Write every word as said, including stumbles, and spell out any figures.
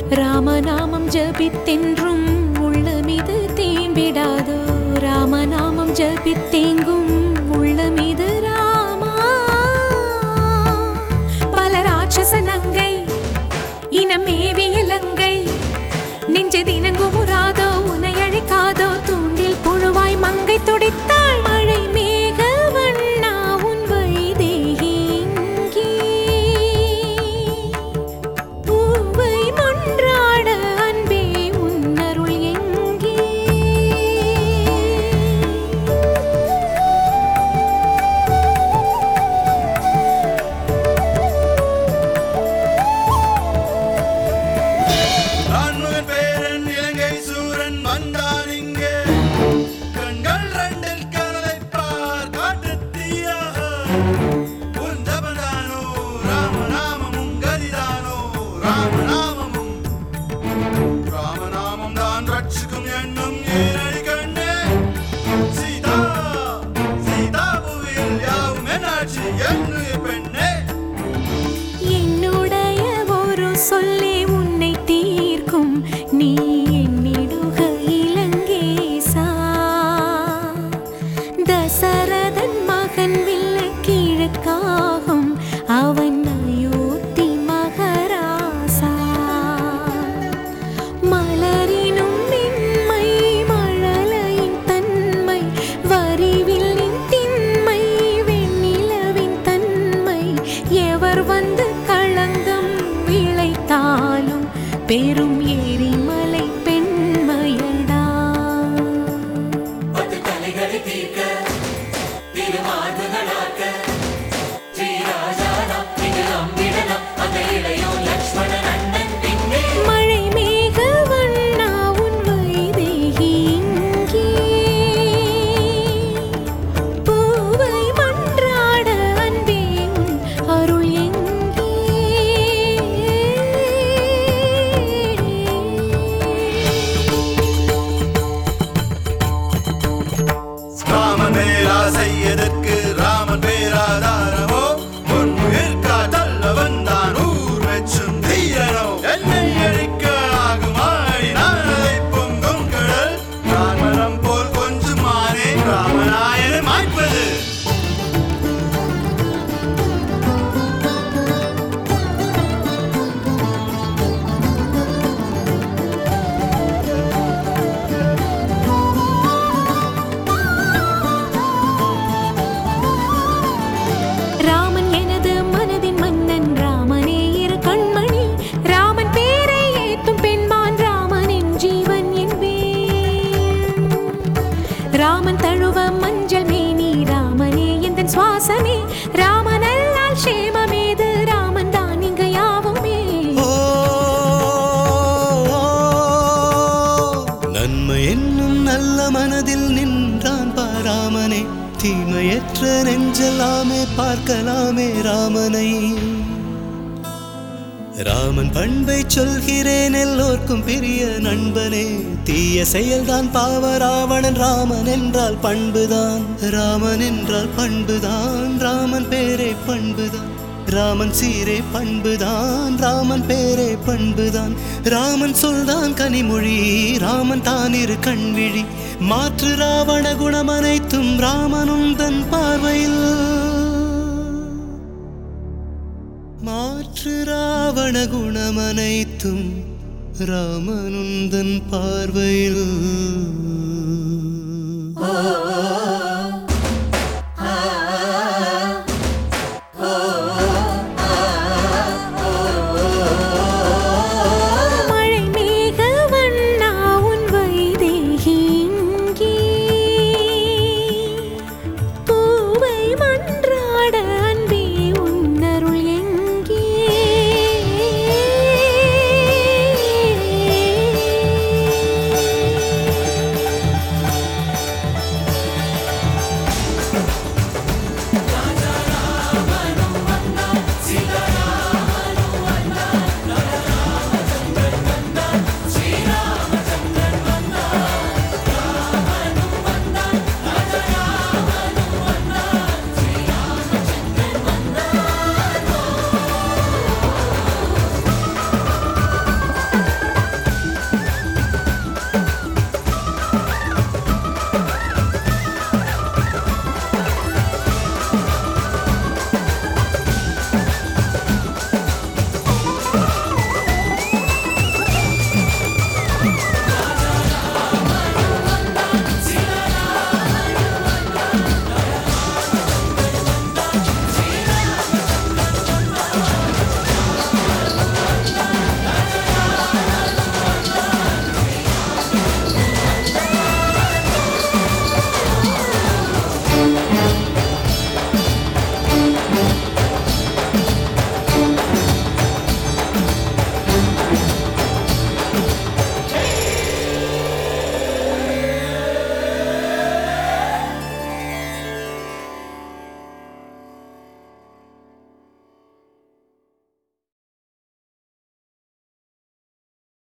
ராமநாமம் ஜபித்தென்றும் உள்ளமிது தீம்பிடாதோ ராமநாமம் ஜபித்தெங்கும் உள்ளமிது ராமா பல ராட்சச நங்கை இனமேவிய லங்கை நெஞ்சு தினங்குமுறாதோ உனை அழைக்காதோ தூண்டில் புழுவாய் மங்கை துடித்தாள் மழை மேக வண்ணா உன் வைதேகி இங்கே பூவை மன்றாட அன்பே உன்னருள் எங்கே என்னுடைய ஒரு சொல்லே உன்னை தீர்க்கும் நீ என்னிடுக இலங்கேசா தசரதன் மகன் வில்ல கிழக்காகும் அவன் அயோத்தி மகராசா மலரினும் மென்மை மழலையின் தன்மை வரிவில்லின் திண்மை வெண்ணிலவின் தன்மை எவர் வந்து களங்கம் விளைத்தாலும் பெரும் எரிமலை பெண்மையடா மழை மேக வண்ணா உன் வைதேகி இங்கே பூவை மன்றாட அன்பே உன் அருள் எங்கே ராமன் பேராசை எதற்கு ராமன் பேராதாரமோ உன் உயிர் காதல்ல வந்தான் ஊர் வெச்சும் தீரனோ என்னை அழிக்க ஆகுமாடி நான் அதை பொங்கும் கடல் ராமரம் போல் கொஞ்சம் மாறே ராமநாயனை மாய்ப்பது ராமன் எனது மனதின் மன்னன் ராமனே இரு கண்மணி ராமன் பேரை ஏத்தும் பெண்மான் ராமனின் ஜீவன் என்பேன் ராமன் தழுவ மஞ்சள் மேனி ராமனே எந்தன் சுவாசமே ராமன் அல்லால் சேமமேது ராமன் தான் இங்கு யாவுமே நன்மை என்னும் நல்ல மனதில் நின்றான் பாராமனே தீமையற்ற நெஞ்செல்லாமே பார்க்கலாமே ராமனை ராமன் பண்பை சொல்கிறேன் எல்லோர்க்கும் பெரிய நண்பனே தீய செயல்தான் பாவ ராவணன் ராமன் என்றால் பண்புதான் ராமன் என்றால் பண்புதான் ராமன் பேரே பண்புதான் ராமன் சீரே பண்புதான் ராமன் பேரே பண்புதான் ராமன் சொல்தான் கனிமொழி ராமன் தான் இரு கண்விழி மாற்று ராவண குணம் அனைத்தும் ராமனும் தன் பார்வையில் மாற்று ராவண குணம் அனைத்தும் ராமனும் தன் பார்வையில்